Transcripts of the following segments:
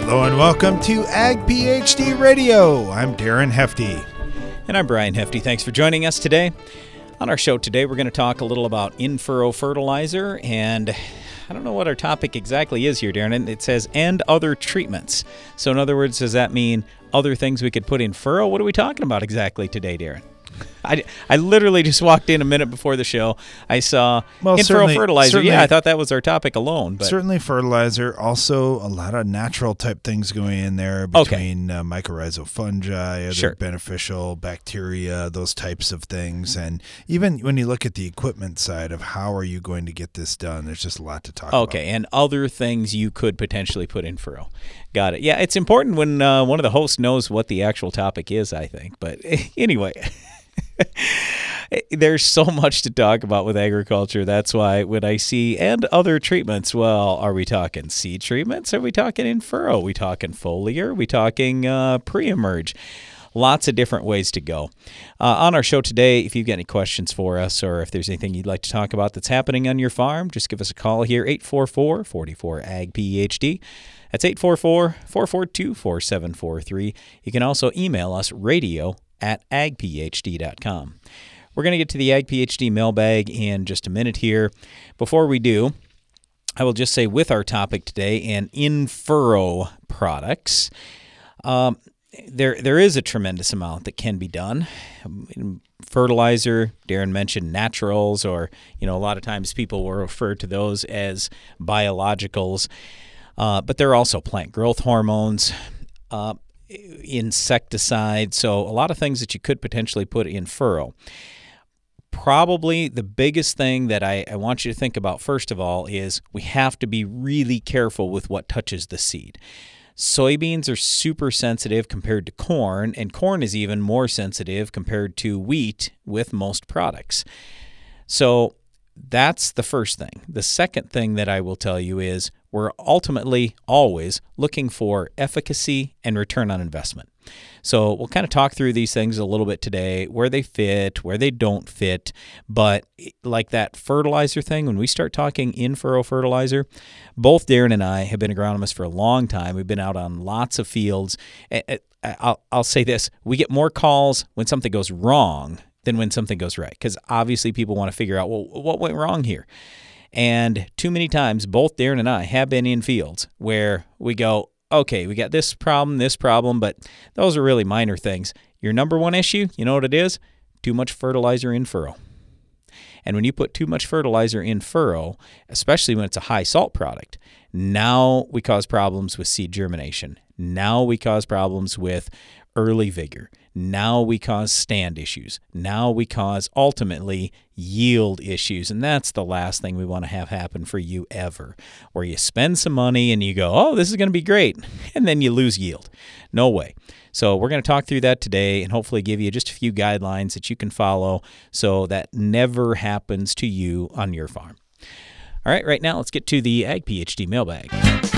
Hello and welcome to Ag PhD Radio. I'm Darren Hefty. And I'm Brian Hefty. Thanks for joining us today. On our show today, we're going to talk a little about in-furrow fertilizer, and I don't know what our topic exactly is here, Darren. It says, and other treatments. So in other words, does that mean other things we could put in furrow? What are we talking about exactly today, Darren? I literally just walked in a minute before the show. I saw in-furrow fertilizer. Yeah, I thought that was our topic alone. But certainly fertilizer. Also, a lot of natural type things going in there between mycorrhizal fungi, other beneficial bacteria, those types of things. And even when you look at the equipment side of how are you going to get this done, there's just a lot to talk about. Okay, and other things you could potentially put in furrow. Got it. Yeah, it's important when one of the hosts knows what the actual topic is, I think. But anyway... There's so much to talk about with agriculture. That's why when I see and other treatments, well, are we talking seed treatments? Are we talking in furrow? Are we talking foliar? Are we talking pre-emerge? Lots of different ways to go. On our show today, if you've got any questions for us or if there's anything you'd like to talk about that's happening on your farm, just give us a call here, 844-44-AG-PHD. That's 844-442-4743. You can also email us, radio@agphd.com. We're going to get to the Ag PhD mailbag in just a minute here. Before we do, I will just say with our topic today and in-furrow products, there is a tremendous amount that can be done. Fertilizer, Darren mentioned naturals, or a lot of times people will refer to those as biologicals, but they're also plant growth hormones, insecticides, so a lot of things that you could potentially put in furrow. Probably the biggest thing that I want you to think about, first of all, is we have to be really careful with what touches the seed. Soybeans are super sensitive compared to corn, and corn is even more sensitive compared to wheat with most products. So that's the first thing. The second thing that I will tell you is we're ultimately always looking for efficacy and return on investment. So we'll kind of talk through these things a little bit today, where they fit, where they don't fit. But like that fertilizer thing, when we start talking in-furrow fertilizer, both Darren and I have been agronomists for a long time. We've been out on lots of fields. I'll say this, we get more calls when something goes wrong than when something goes right, because obviously people want to figure out, well, what went wrong here? And too many times, both Darren and I have been in fields where we go, okay, we got this problem, but those are really minor things. Your number one issue, you know what it is? Too much fertilizer in furrow. And when you put too much fertilizer in furrow, especially when it's a high salt product, now we cause problems with seed germination. Now we cause problems with early vigor. Now we cause stand issues. Now we cause, ultimately, yield issues. And that's the last thing we want to have happen for you ever, where you spend some money and you go, oh, this is going to be great, and then you lose yield. No way. So we're going to talk through that today and hopefully give you just a few guidelines that you can follow so that never happens to you on your farm. All right, right now let's get to the Ag PhD mailbag.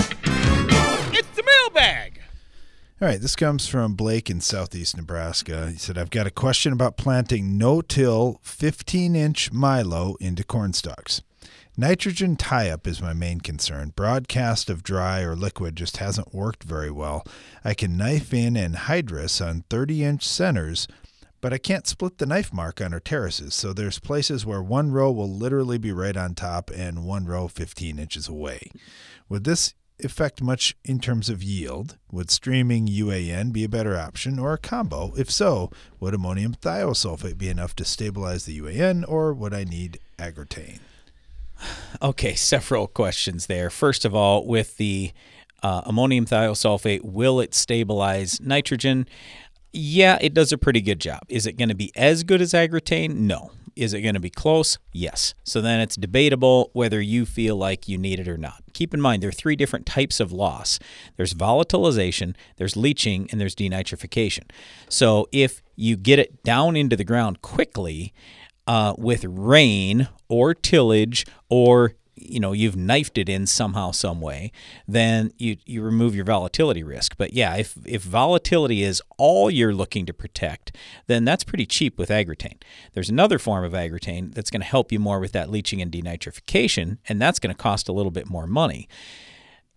It's the mailbag! All right, this comes from Blake in southeast Nebraska. He said, I've got a question about planting no-till 15-inch milo into corn stalks. Nitrogen tie-up is my main concern. Broadcast of dry or liquid just hasn't worked very well. I can knife in anhydrous on 30-inch centers, but I can't split the knife mark on our terraces, so there's places where one row will literally be right on top and one row 15 inches away. Would this affect much in terms of yield? Would streaming UAN be a better option or a combo? If so, would ammonium thiosulfate be enough to stabilize the UAN, or would I need agrotane? Okay, several questions there. First of all, with the ammonium thiosulfate, will it stabilize nitrogen? Yeah, it does a pretty good job. Is it going to be as good as agrotane? No. Is it going to be close? Yes. So then it's debatable whether you feel like you need it or not. Keep in mind, there are three different types of loss. There's volatilization, there's leaching, and there's denitrification. So if you get it down into the ground quickly with rain or tillage, or you've knifed it in somehow, some way, then you remove your volatility risk. But yeah, if volatility is all you're looking to protect, then that's pretty cheap with agrotane. There's another form of agrotane that's going to help you more with that leaching and denitrification, and that's going to cost a little bit more money.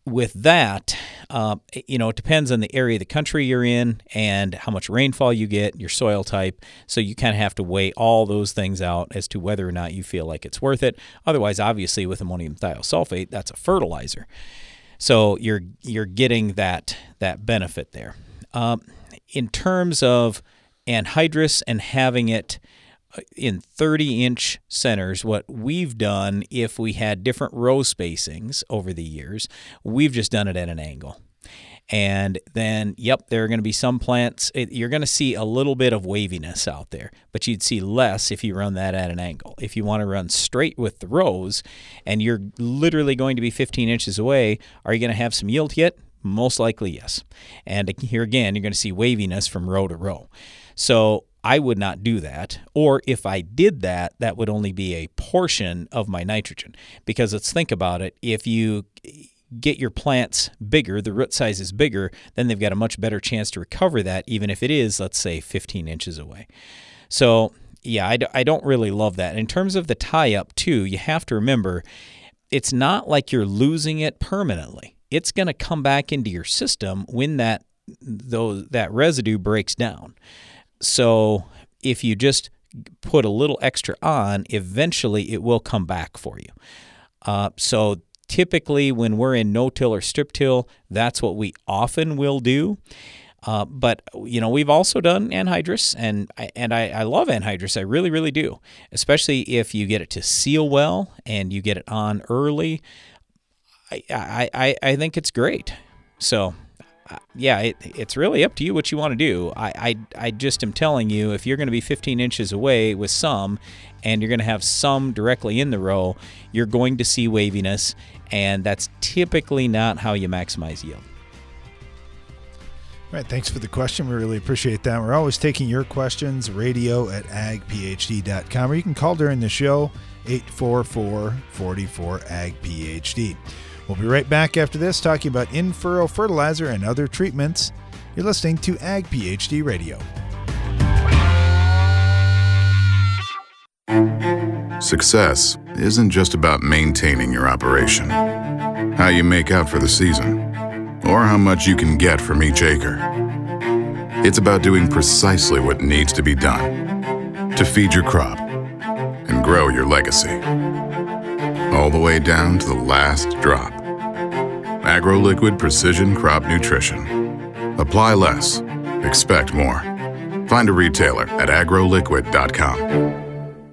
with that, it depends on the area of the country you're in and how much rainfall you get, your soil type. So you kind of have to weigh all those things out as to whether or not you feel like it's worth it. Otherwise, obviously, with ammonium thiosulfate, that's a fertilizer. So you're getting that benefit there. In terms of anhydrous and having it in 30-inch centers, what we've done, if we had different row spacings over the years, we've just done it at an angle. And then, there are going to be some plants, you're going to see a little bit of waviness out there, but you'd see less if you run that at an angle. If you want to run straight with the rows and you're literally going to be 15 inches away, are you going to have some yield hit? Most likely, yes. And here again, you're going to see waviness from row to row. So I would not do that. Or if I did that, that would only be a portion of my nitrogen. Because let's think about it. If you get your plants bigger, the root size is bigger, then they've got a much better chance to recover that, even if it is, let's say, 15 inches away. So, I don't really love that. In terms of the tie-up, too, you have to remember, it's not like you're losing it permanently. It's going to come back into your system when that residue breaks down. So if you just put a little extra on, eventually it will come back for you. So typically when we're in no-till or strip-till, that's what we often will do. But we've also done anhydrous, and I love anhydrous. I really, really do, especially if you get it to seal well and you get it on early. I think it's great. So. It's really up to you what you want to do. I just am telling you, if you're going to be 15 inches away with some, and you're going to have some directly in the row, you're going to see waviness, and that's typically not how you maximize yield. All right, thanks for the question. We really appreciate that. We're always taking your questions, radio@agphd.com, or you can call during the show, 844-44-AGPHD. We'll be right back after this talking about in-furrow fertilizer and other treatments. You're listening to Ag PhD Radio. Success isn't just about maintaining your operation, how you make out for the season, or how much you can get from each acre. It's about doing precisely what needs to be done to feed your crop and grow your legacy, all the way down to the last drop. AgroLiquid Precision Crop Nutrition. Apply less. Expect more. Find a retailer at agroliquid.com.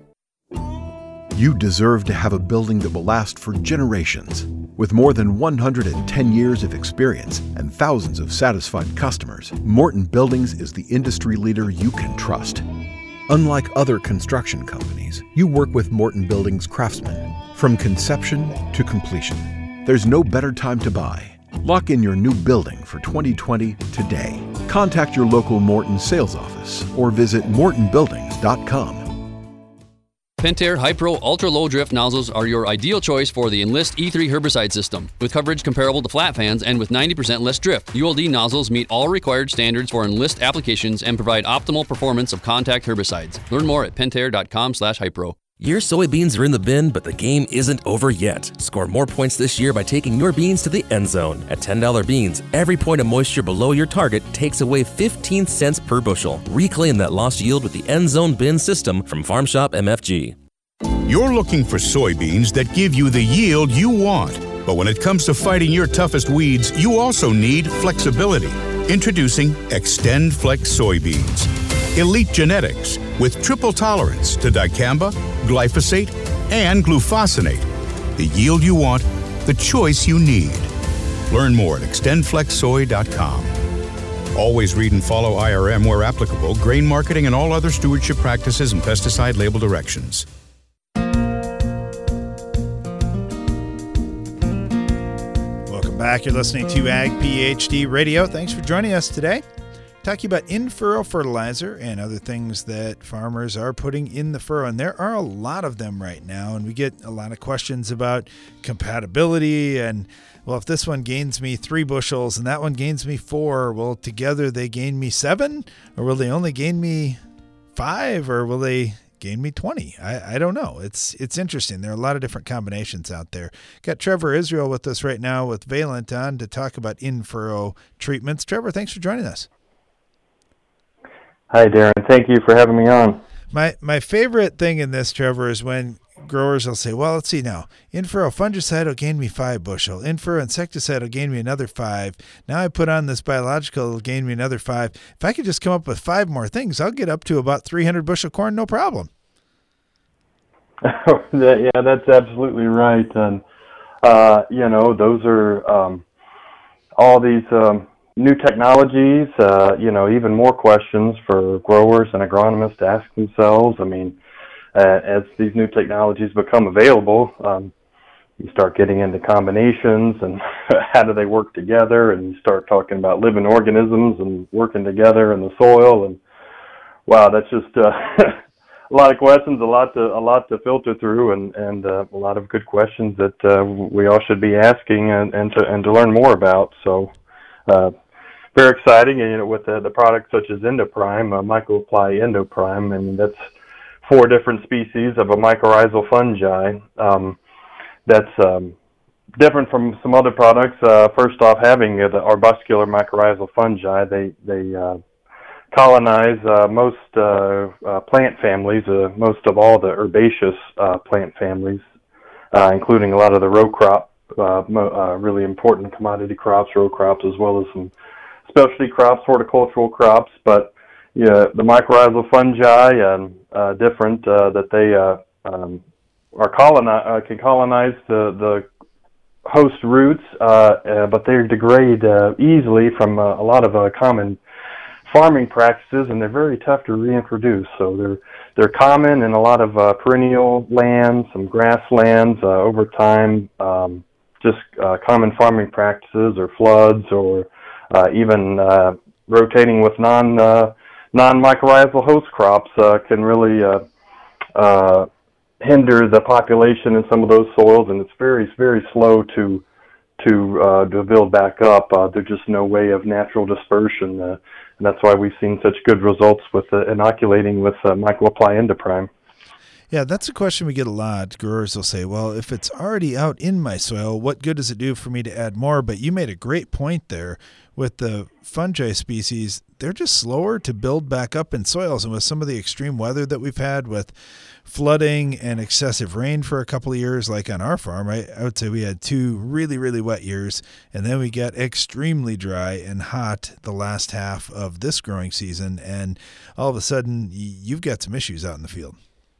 You deserve to have a building that will last for generations. With more than 110 years of experience and thousands of satisfied customers, Morton Buildings is the industry leader you can trust. Unlike other construction companies, you work with Morton Buildings craftsmen from conception to completion. There's no better time to buy. Lock in your new building for 2020 today. Contact your local Morton sales office or visit mortonbuildings.com. Pentair Hypro Ultra Low Drift nozzles are your ideal choice for the Enlist E3 herbicide system. With coverage comparable to flat fans and with 90% less drift, ULD nozzles meet all required standards for Enlist applications and provide optimal performance of contact herbicides. Learn more at pentair.com/hypro. Your soybeans are in the bin, but the game isn't over yet. Score more points this year by taking your beans to the end zone. At $10 beans, every point of moisture below your target takes away 15 cents per bushel. Reclaim that lost yield with the end zone bin system from Farm Shop MFG. You're looking for soybeans that give you the yield you want. But when it comes to fighting your toughest weeds, you also need flexibility. Introducing XtendFlex soybeans. Elite genetics with triple tolerance to dicamba, glyphosate, and glufosinate. The yield you want, the choice you need. Learn more at extendflexsoy.com. Always read and follow IRM where applicable, grain marketing, and all other stewardship practices and pesticide label directions. Welcome back. You're listening to Ag PhD Radio. Thanks for joining us today. Talking about in-furrow fertilizer and other things that farmers are putting in the furrow. And there are a lot of them right now. And we get a lot of questions about compatibility. And, well, if this one gains me 3 bushels and that one gains me 4, well, together they gain me 7? Or will they only gain me 5? Or will they gain me 20. I don't know. It's interesting. There are a lot of different combinations out there. Got Trevor Israel with us right now with Valent on to talk about in-furrow treatments. Trevor, thanks for joining us. Hi, Darren. Thank you for having me on. My favorite thing in this, Trevor, is when growers will say, well, let's see now. In-furrow fungicide will gain me 5 bushel. In-furrow insecticide will gain me another 5. Now I put on this biological, it'll gain me another 5. If I could just come up with 5 more things, I'll get up to about 300 bushel corn, no problem. Yeah, that's absolutely right. And, those are all these new technologies, even more questions for growers and agronomists to ask themselves. I mean, as these new technologies become available, you start getting into combinations and how do they work together, and you start talking about living organisms and working together in the soil. And wow, that's just a lot of questions, a lot to filter through, and a lot of good questions that we all should be asking and to learn more about. So. Very exciting, and with the products such as Endoprime, MycoApply Endoprime, and that's 4 different species of a mycorrhizal fungi. That's different from some other products. First off, having the arbuscular mycorrhizal fungi, they colonize most plant families, most of all the herbaceous plant families, including a lot of the row crop, really important commodity crops, row crops, as well as some specialty crops, horticultural crops. But the mycorrhizal fungi and different that they can colonize the host roots, but they degrade easily from a lot of common farming practices, and they're very tough to reintroduce. So they're common in a lot of perennial lands, some grasslands over time. Just common farming practices or floods or even rotating with non-mycorrhizal host crops can really hinder the population in some of those soils, and it's very, very slow to build back up. There's just no way of natural dispersion, and that's why we've seen such good results with inoculating with MycoApply Endoprime. Yeah, that's a question we get a lot. Growers will say, well, if it's already out in my soil, what good does it do for me to add more? But you made a great point there. With the fungi species, they're just slower to build back up in soils. And with some of the extreme weather that we've had with flooding and excessive rain for a couple of years, like on our farm, I would say we had 2 really, really wet years. And then we got extremely dry and hot the last half of this growing season. And all of a sudden, you've got some issues out in the field.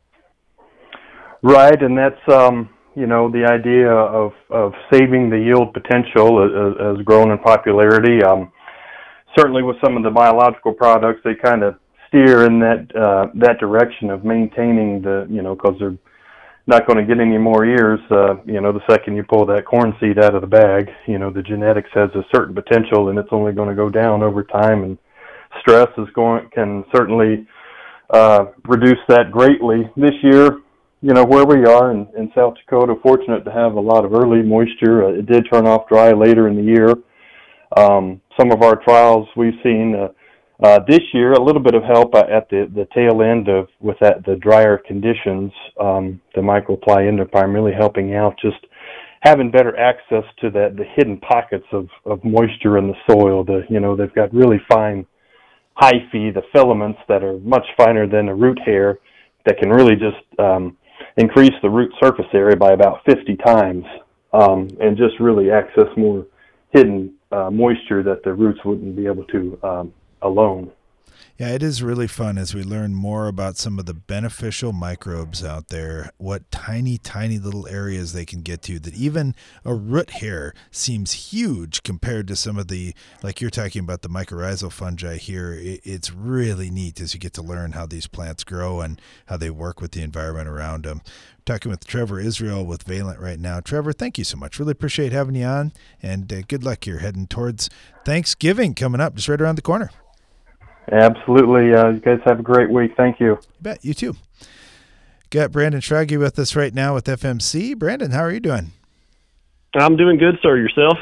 Right, and that's the idea of saving the yield potential has grown in popularity. Certainly, with some of the biological products, they kind of steer in that direction of maintaining because they're not going to get any more ears. The second you pull that corn seed out of the bag, the genetics has a certain potential, and it's only going to go down over time. And stress can certainly reduce that greatly. This year, where we are in South Dakota, fortunate to have a lot of early moisture. It did turn off dry later in the year. Some of our trials we've seen this year, a little bit of help at the tail end with the drier conditions. The MycoApply Endoprime really helping out, just having better access to the hidden pockets of moisture in the soil. They've got really fine hyphae, the filaments that are much finer than a root hair, that can really just increase the root surface area by about 50 times, and just really access more hidden moisture that the roots wouldn't be able to alone. Yeah, it is really fun as we learn more about some of the beneficial microbes out there, what tiny, tiny little areas they can get to, that even a root hair seems huge compared to some of the, like you're talking about, the mycorrhizal fungi here. It's really neat as you get to learn how these plants grow and how they work with the environment around them. Talking with Trevor Israel with Valent right now. Trevor, thank you so much. Really appreciate having you on, and good luck here heading towards Thanksgiving coming up just right around the corner. Absolutely. You guys have a great week. Thank you. You bet. You too. Got Brandon Schrage with us right now with FMC. Brandon, how are you doing? I'm doing good, sir. Yourself?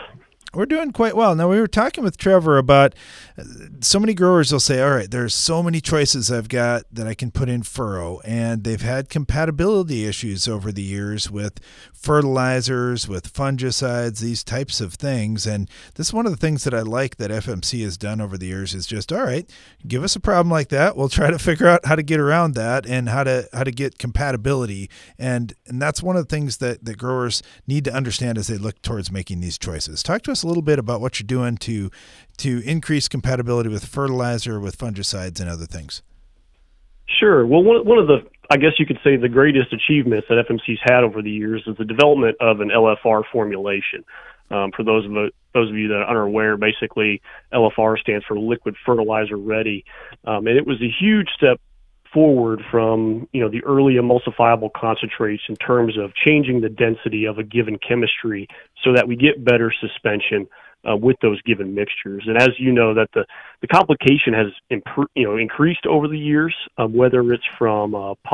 We're doing quite well. Now, we were talking with Trevor about so many growers will say, all right, there's so many choices I've got that I can put in furrow, and they've had compatibility issues over the years with fertilizers, with fungicides, these types of things. And this is one of the things that I like that FMC has done over the years is just, all right, give us a problem like that. We'll try to figure out how to get around that and how to get compatibility. And that's one of the things that growers need to understand as they look towards making these choices. Talk to us a little bit about what you're doing to increase compatibility with fertilizer, with fungicides, and other things. Sure. Well, one of the, I guess you could say, the greatest achievements that FMC's had over the years is the development of an LFR formulation. For those of you that are unaware, basically LFR stands for liquid fertilizer ready, and it was a huge step forward from the early emulsifiable concentrates in terms of changing the density of a given chemistry so that we get better suspension with those given mixtures. And as you know, that the complication has increased over the years, whether it's from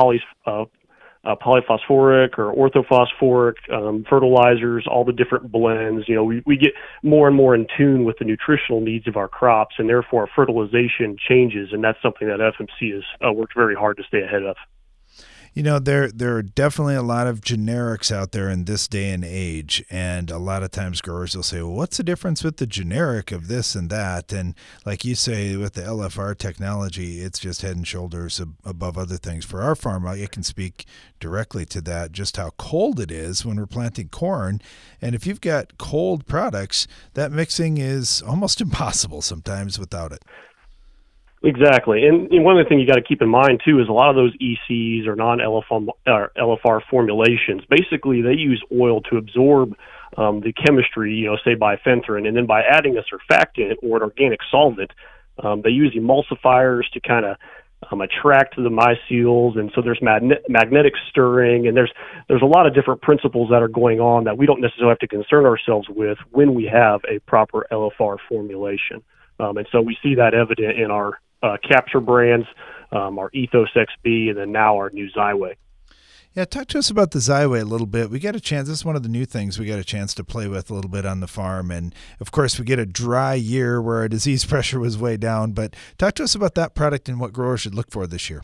polyphosphoric or orthophosphoric fertilizers, all the different blends. We get more and more in tune with the nutritional needs of our crops, and therefore our fertilization changes, and that's something that FMC has worked very hard to stay ahead of. There are definitely a lot of generics out there in this day and age, and a lot of times growers will say, well, what's the difference with the generic of this and that? And like you say, with the LFR technology, it's just head and shoulders above other things. For our farm, I can speak directly to that, just how cold it is when we're planting corn. And if you've got cold products, that mixing is almost impossible sometimes without it. Exactly. And one of the things you got to keep in mind, too, is a lot of those ECs or non-LFR formulations, basically they use oil to absorb the chemistry, say bifenthrin, and then by adding a surfactant or an organic solvent, they use emulsifiers to kind of attract the mycelials, and so there's magnetic stirring, and there's a lot of different principles that are going on that we don't necessarily have to concern ourselves with when we have a proper LFR formulation. And so we see that evident in our Capture brands, our Ethos XB, and then now our new Xyway. Yeah, talk to us about the Xyway a little bit. We got a chance, this is one of the new things we got a chance to play with a little bit on the farm. And of course, we get a dry year where our disease pressure was way down. But talk to us about that product and what growers should look for this year.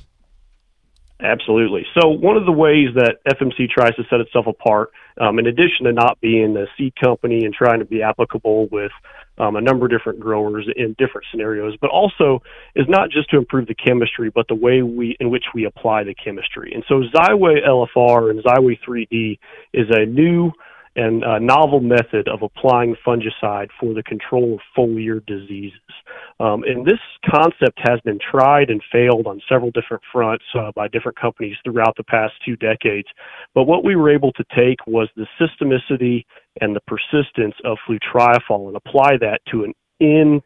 Absolutely. So one of the ways that FMC tries to set itself apart, in addition to not being a seed company and trying to be applicable with a number of different growers in different scenarios, but also is not just to improve the chemistry, but the way in which we apply the chemistry. And so Xyway LFR and Xyway 3D is a new and novel method of applying fungicide for the control of foliar diseases. And this concept has been tried and failed on several different fronts by different companies throughout the past 2 decades. But what we were able to take was the systemicity and the persistence of flutriafol and apply that to an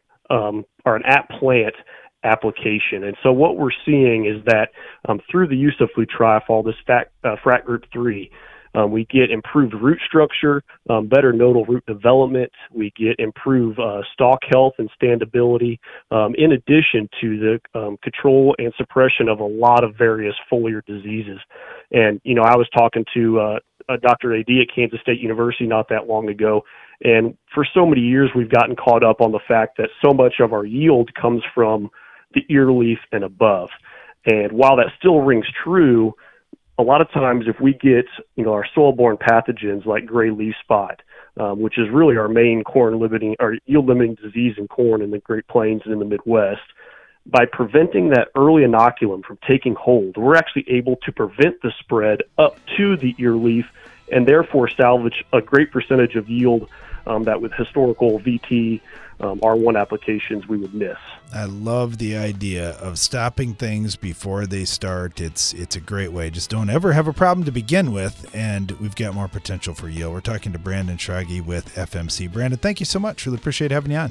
at-plant application. And so what we're seeing is that through the use of flutriafol, this FRAC Group 3, we get improved root structure, better nodal root development. We get improved stalk health and standability, in addition to the control and suppression of a lot of various foliar diseases. And, I was talking to Dr. AD at Kansas State University not that long ago, and for so many years we've gotten caught up on the fact that so much of our yield comes from the ear leaf and above. And while that still rings true, a lot of times if we get, our soil-borne pathogens like gray leaf spot, which is really our main yield-limiting disease in corn in the Great Plains and in the Midwest, by preventing that early inoculum from taking hold, we're actually able to prevent the spread up to the ear leaf and therefore salvage a great percentage of yield that with historical VT R1 applications we would miss. I love the idea of stopping things before they start. It's a great way. Just don't ever have a problem to begin with, and we've got more potential for yield. We're talking to Brandon Schrage with FMC. Brandon, thank you so much. Really appreciate having you on.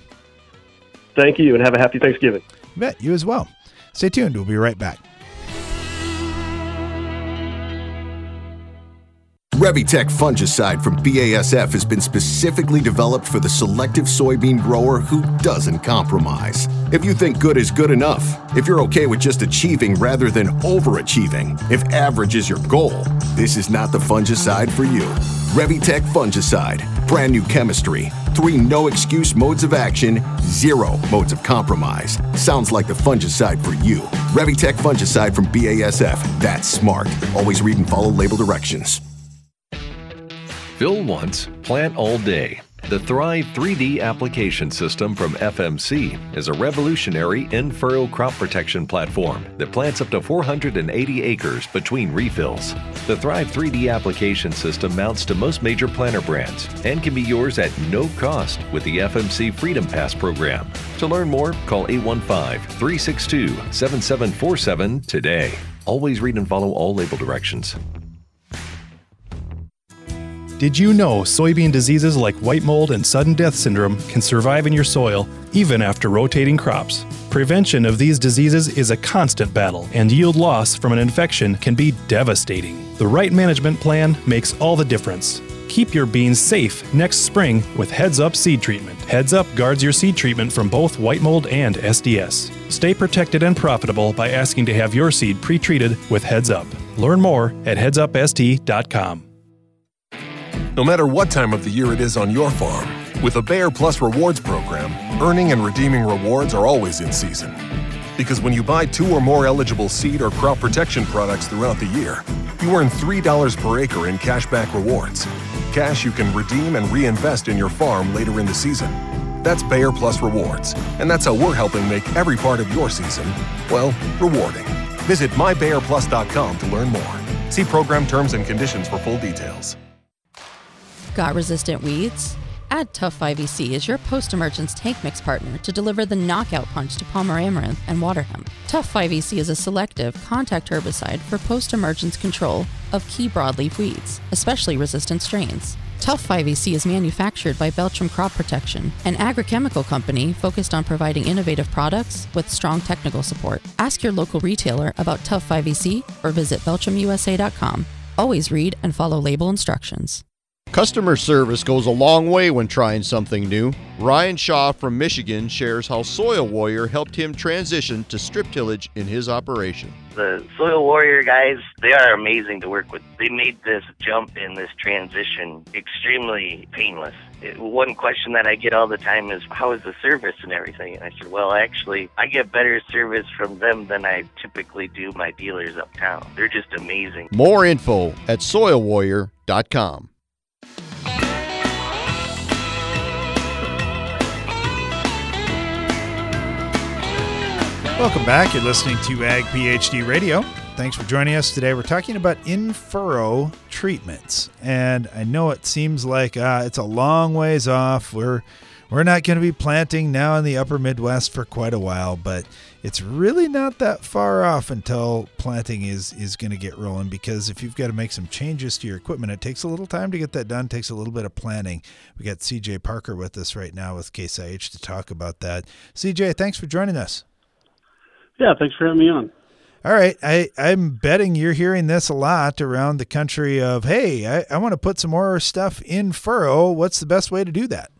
Thank you, and have a happy Thanksgiving. You bet. You as well. Stay tuned. We'll be right back. Revitec fungicide from BASF has been specifically developed for the selective soybean grower who doesn't compromise. If you think good is good enough, if you're okay with just achieving rather than overachieving, if average is your goal, this is not the fungicide for you. Revitec fungicide, brand new chemistry, 3 no-excuse modes of action, 0 modes of compromise. Sounds like the fungicide for you. Revitec fungicide from BASF. That's smart. Always read and follow label directions. Fill once, plant all day. The Thrive 3D application system from FMC is a revolutionary in-furrow crop protection platform that plants up to 480 acres between refills. The Thrive 3D application system mounts to most major planter brands and can be yours at no cost with the FMC Freedom Pass program. To learn more, call 815-362-7747 today. Always read and follow all label directions. Did you know soybean diseases like white mold and sudden death syndrome can survive in your soil even after rotating crops? Prevention of these diseases is a constant battle, and yield loss from an infection can be devastating. The right management plan makes all the difference. Keep your beans safe next spring with Heads Up Seed Treatment. Heads Up guards your seed treatment from both white mold and SDS. Stay protected and profitable by asking to have your seed pre-treated with Heads Up. Learn more at headsupst.com. No matter what time of the year it is on your farm, with a Bayer Plus Rewards program, earning and redeeming rewards are always in season. Because when you buy 2 or more eligible seed or crop protection products throughout the year, you earn $3 per acre in cashback rewards. Cash you can redeem and reinvest in your farm later in the season. That's Bayer Plus Rewards, and that's how we're helping make every part of your season, well, rewarding. Visit mybayerplus.com to learn more. See program terms and conditions for full details. Got resistant weeds? Add Tough 5EC as your post-emergence tank mix partner to deliver the knockout punch to Palmer amaranth and water hemp. Tough 5EC is a selective contact herbicide for post-emergence control of key broadleaf weeds, especially resistant strains. Tough 5EC is manufactured by Belchim Crop Protection, an agrochemical company focused on providing innovative products with strong technical support. Ask your local retailer about Tough 5EC or visit belchimusa.com. Always read and follow label instructions. Customer service goes a long way when trying something new. Ryan Shaw from Michigan shares how Soil Warrior helped him transition to strip tillage in his operation. The Soil Warrior guys, they are amazing to work with. They made this jump in this transition extremely painless. One question that I get all the time is, how is the service and everything? And I said, well, actually, I get better service from them than I typically do my dealers uptown. They're just amazing. More info at soilwarrior.com. Welcome back. You're listening to Ag PhD Radio. Thanks for joining us today. We're talking about in-furrow treatments. And I know it seems like it's a long ways off. We're not going to be planting now in the upper Midwest for quite a while, but it's really not that far off until planting is going to get rolling, because if you've got to make some changes to your equipment, it takes a little time to get that done. It takes a little bit of planning. We got CJ Parker with us right now with Case IH to talk about that. CJ, thanks for joining us. Yeah, thanks for having me on. All right. I'm betting you're hearing this a lot around the country of, hey, I want to put some more stuff in furrow. What's the best way to do that?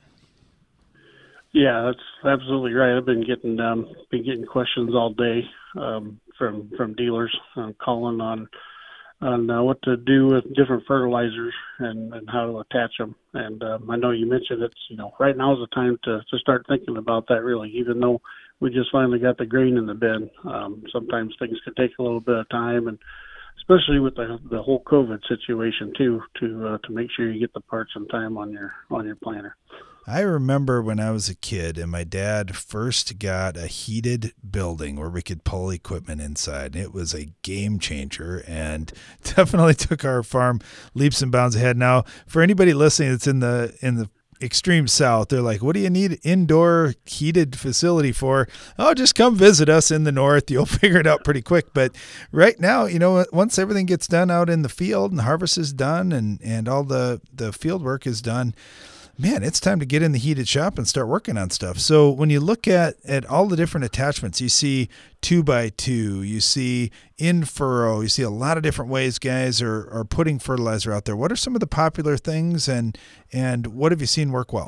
Yeah, that's absolutely right. I've been getting questions all day from dealers calling on what to do with different fertilizers and how to attach them. And I know you mentioned right now is the time to start thinking about that, really, even though we just finally got the grain in the bin. Sometimes things can take a little bit of time, and especially with the whole COVID situation too, to make sure you get the parts in time on your planter. I remember when I was a kid and my dad first got a heated building where we could pull equipment inside. It was a game changer and definitely took our farm leaps and bounds ahead. Now, for anybody listening that's in the extreme south, they're like, what do you need indoor heated facility for? Oh, just come visit us in the north. You'll figure it out pretty quick. But right now, once everything gets done out in the field and harvest is done and all the field work is done, man, it's time to get in the heated shop and start working on stuff. So when you look at all the different attachments, you see 2x2, you see in furrow, you see a lot of different ways guys are putting fertilizer out there. What are some of the popular things and what have you seen work well?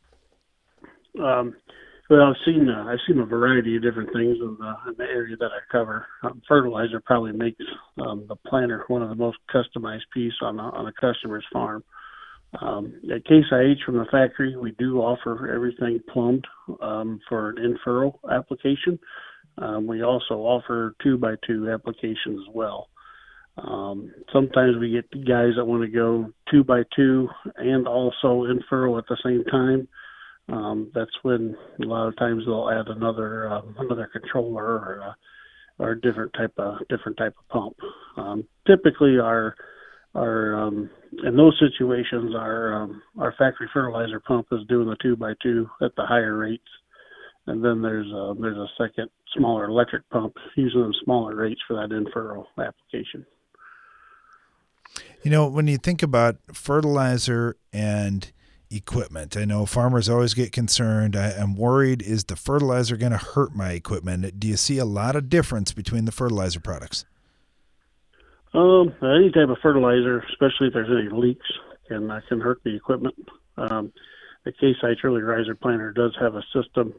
Well, I've seen a variety of different things in the area that I cover. Fertilizer probably makes the planter one of the most customized piece on a customer's farm. At Case IH from the factory, we do offer everything plumbed for an in-furrow application. We also offer 2x2 applications as well. Sometimes we get guys that want to go 2x2 and also in-furrow at the same time. That's when a lot of times they'll add another controller or a different type of pump. Typically, our in those situations, our factory fertilizer pump is doing the 2x2 at the higher rates, and then there's a second smaller electric pump using the smaller rates for that in-furrow application. You know, when you think about fertilizer and equipment, I know farmers always get concerned. I'm worried, is the fertilizer going to hurt my equipment? Do you see a lot of difference between the fertilizer products? Any type of fertilizer, especially if there's any leaks, can hurt the equipment. The Case IH Early Riser planter does have a system.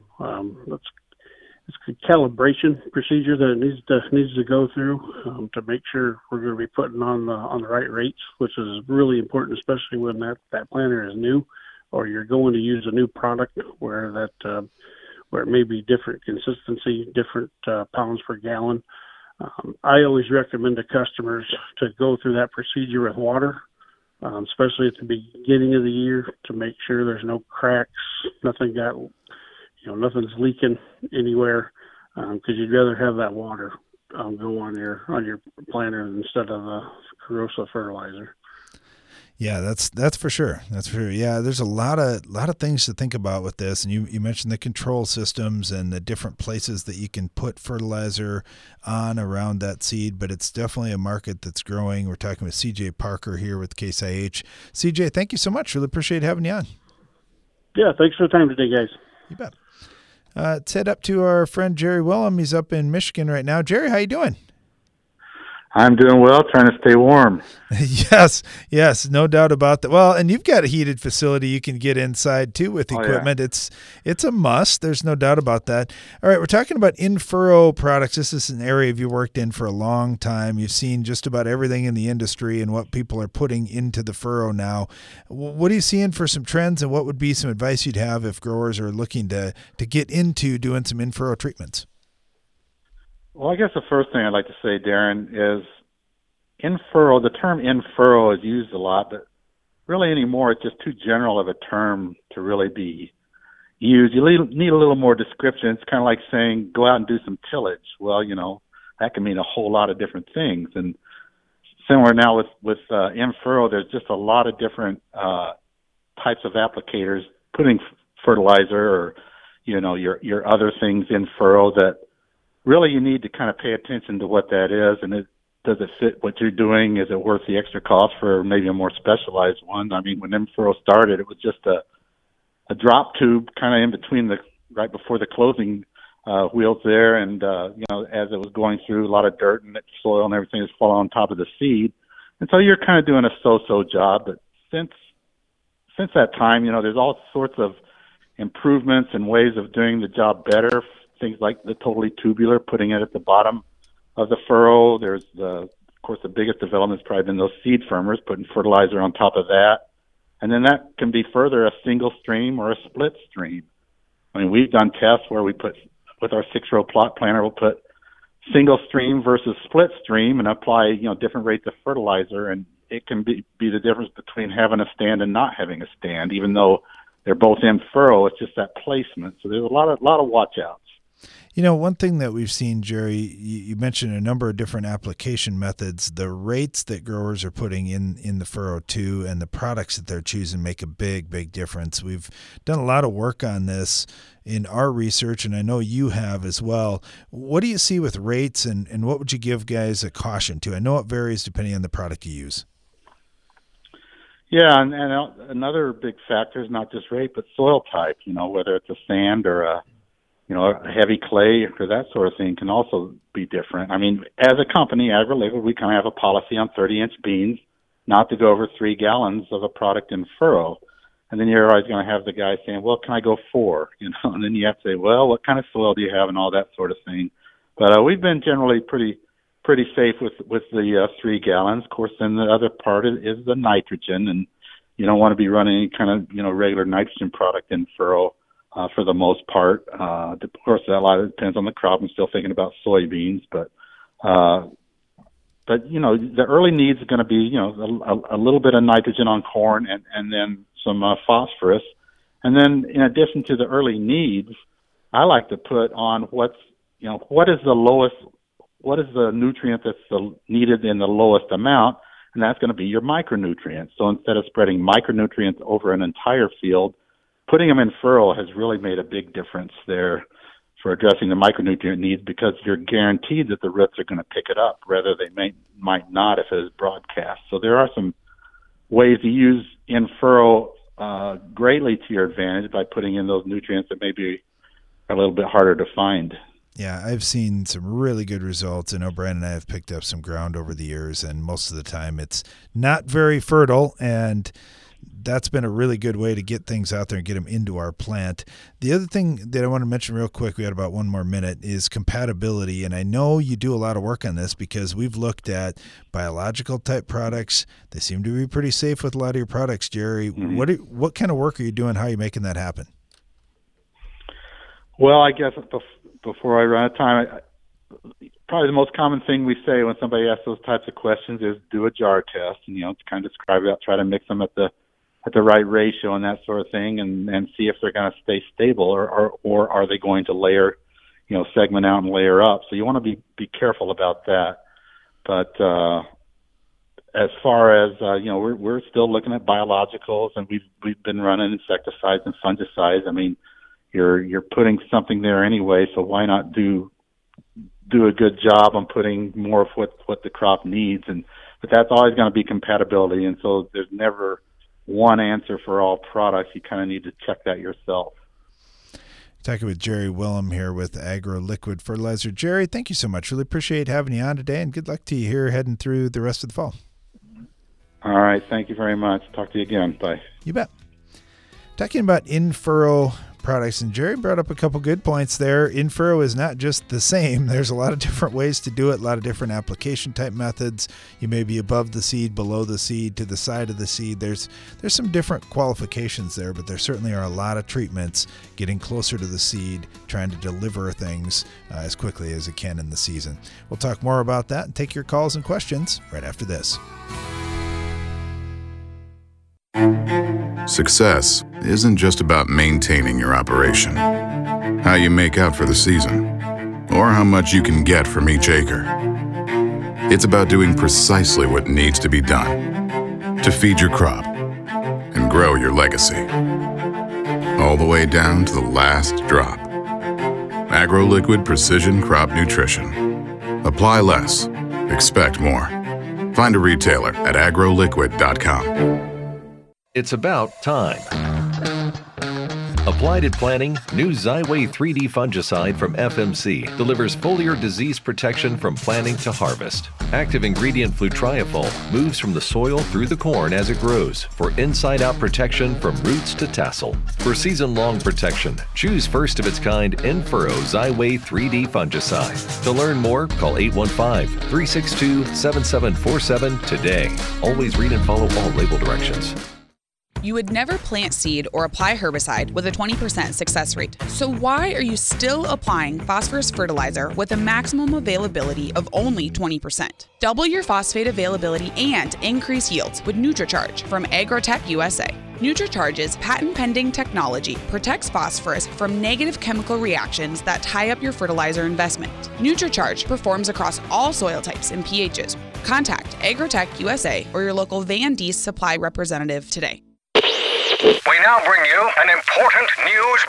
It's a calibration procedure that it needs to go through to make sure we're going to be putting on the right rates, which is really important, especially when that planter is new, or you're going to use a new product where it may be different consistency, different pounds per gallon. I always recommend to customers to go through that procedure with water, especially at the beginning of the year, to make sure there's no cracks, nothing's leaking anywhere, because you'd rather have that water go on your planter instead of a corrosive fertilizer. Yeah, that's for sure. That's for sure. Yeah, there's a lot of things to think about with this, and you mentioned the control systems and the different places that you can put fertilizer on around that seed, but it's definitely a market that's growing. We're talking with CJ Parker here with Case IH. CJ, thank you so much. Really appreciate having you on. Yeah, thanks for the time today, guys. You bet. Let's head up to our friend Jerry Willem. He's up in Michigan right now. Jerry, how you doing? I'm doing well, trying to stay warm. Yes, no doubt about that. Well, and you've got a heated facility you can get inside too with equipment. Yeah. It's a must. There's no doubt about that. All right, we're talking about in-furrow products. This is an area you've worked in for a long time. You've seen just about everything in the industry and what people are putting into the furrow now. What are you seeing for some trends, and what would be some advice you'd have if growers are looking to get into doing some in-furrow treatments? Well, I guess the first thing I'd like to say, Darren, is in-furrow. The term in-furrow is used a lot, but really anymore it's just too general of a term to really be used. You need a little more description. It's kind of like saying go out and do some tillage. Well, that can mean a whole lot of different things. And similar now with in-furrow, there's just a lot of different types of applicators putting fertilizer or your other things in furrow that really you need to kind of pay attention to what that is, and does it fit what you're doing? Is it worth the extra cost for maybe a more specialized one? I mean, when in-furrow started, it was just a drop tube kind of in between right before the closing wheels there, and as it was going through, a lot of dirt and soil and everything was falling on top of the seed, and so you're kind of doing a so-so job. But since that time, there's all sorts of improvements and ways of doing the job better. Things like the totally tubular, putting it at the bottom of the furrow. There's of course, the biggest development has probably been those seed firmers, putting fertilizer on top of that. And then that can be further a single stream or a split stream. I mean, we've done tests where we put, with our 6-row plot planter, we'll put single stream versus split stream and apply, different rates of fertilizer. And it can be the difference between having a stand and not having a stand, even though they're both in furrow. It's just that placement. So there's a lot of watch outs. One thing that we've seen, Jerry, you mentioned a number of different application methods. The rates that growers are putting in the furrow too, and the products that they're choosing make a big, big difference. We've done a lot of work on this in our research, and I know you have as well. What do you see with rates, and what would you give guys a caution to? I know it varies depending on the product you use. Yeah, and another big factor is not just rate, but soil type, whether it's a sand or a heavy clay or that sort of thing can also be different. I mean, as a company, AgriLiquid, we kind of have a policy on 30-inch beans not to go over 3 gallons of a product in furrow. And then you're always going to have the guy saying, well, can I go 4? And then you have to say, well, what kind of soil do you have and all that sort of thing. But we've been generally pretty safe with the 3 gallons. Of course, then the other part is the nitrogen. And, You don't want to be running any kind of, regular nitrogen product in furrow for the most part. Of course, a lot of it depends on the crop. I'm still thinking about soybeans, but the early needs are going to be, a little bit of nitrogen on corn and then some phosphorus. And then in addition to the early needs, I like to put on what is the nutrient that's needed in the lowest amount, and that's going to be your micronutrients. So instead of spreading micronutrients over an entire field, putting them in furrow has really made a big difference there for addressing the micronutrient needs, because you're guaranteed that the roots are going to pick it up, rather they might not if it is broadcast. So there are some ways to use in furrow greatly to your advantage by putting in those nutrients that maybe are a little bit harder to find. Yeah, I've seen some really good results. I know Brian and I have picked up some ground over the years, and most of the time it's not very fertile, and that's been a really good way to get things out there and get them into our plant. The other thing that I want to mention real quick, we had about 1 more minute, is compatibility. And I know you do a lot of work on this because we've looked at biological type products. They seem to be pretty safe with a lot of your products, Jerry. Mm-hmm. What kind of work are you doing? How are you making that happen? Well, I guess before I run out of time, probably the most common thing we say when somebody asks those types of questions is do a jar test, and to kind of describe it, try to mix them at the right ratio and that sort of thing, and see if they're going to stay stable or are they going to layer, segment out and layer up. So you want to be careful about that. But as far as we're still looking at biologicals, and we've been running insecticides and fungicides. I mean, you're putting something there anyway, so why not do a good job on putting more of what the crop needs? But that's always going to be compatibility, and so there's never one answer for all products. You kind of need to check that yourself. Talking with Jerry Willem here with Agro Liquid Fertilizer. Jerry, thank you so much. Really appreciate having you on today, and good luck to you here heading through the rest of the fall. All right. Thank you very much. Talk to you again. Bye. You bet. Talking about in-furrow products, and Jerry brought up a couple good points there. In-furrow is not just the same. There's a lot of different ways to do it, a lot of different application type methods. You may be above the seed, below the seed, to the side of the seed. There's some different qualifications there, but there certainly are a lot of treatments getting closer to the seed, trying to deliver things as quickly as it can in the season. We'll talk more about that and take your calls and questions right after this. Success isn't just about maintaining your operation, how you make out for the season, or how much you can get from each acre. It's about doing precisely what needs to be done to feed your crop and grow your legacy, all the way down to the last drop. Agro Liquid Precision Crop Nutrition. Apply less, expect more. Find a retailer at agroliquid.com. It's about time. Applied at planting, new Xyway 3D fungicide from FMC delivers foliar disease protection from planting to harvest. Active ingredient flutriafol moves from the soil through the corn as it grows for inside-out protection from roots to tassel. For season-long protection, choose first of its kind in-furrow Xyway 3D fungicide. To learn more, call 815-362-7747 today. Always read and follow all label directions. You would never plant seed or apply herbicide with a 20% success rate. So why are you still applying phosphorus fertilizer with a maximum availability of only 20%? Double your phosphate availability and increase yields with NutriCharge from Agrotech USA. NutriCharge's patent-pending technology protects phosphorus from negative chemical reactions that tie up your fertilizer investment. NutriCharge performs across all soil types and pHs. Contact Agrotech USA or your local Van Dees supply representative today. We now bring you an important news